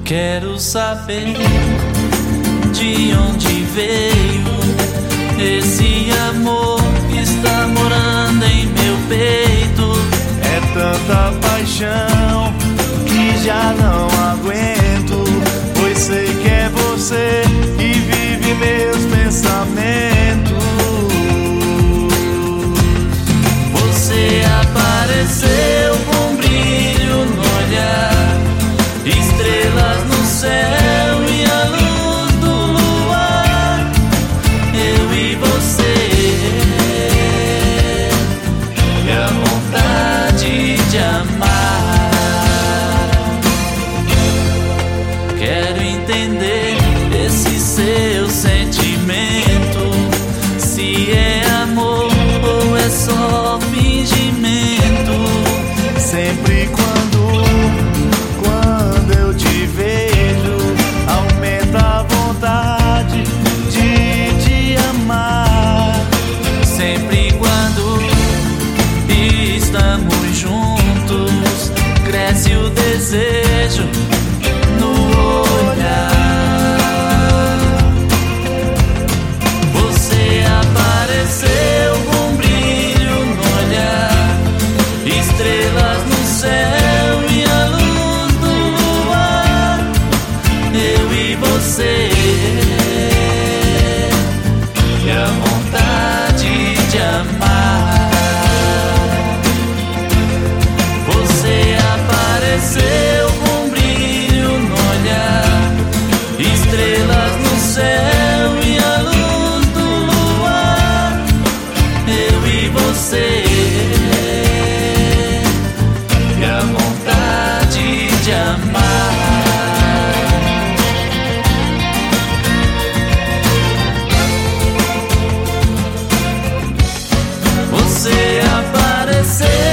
Quero saber de onde veio esse amor que está morando em meu peito. É tanta paixão que já não aguento, pois sei que é você que vive meus pensamentos. Você apareceu com brilho no olhar, estrelas no céu e a luz do luar. Eu e você, e a vontade de amar. Quero entender esse seu sentimento, se é amor ou é só fingimento. Sempre quando eu te vejo, aumenta a vontade de te amar. Sempre quando estamos juntos, cresce o desejo no olhar. Você apareceu com brilho no olhar, estrelas no céu e a luz do luar. Eu e você, e a vontade de amar. Você apareceu com brilho no olhar, estrelas no céu e a luz do luar. Eu e você, e a vontade de amar. Você apareceu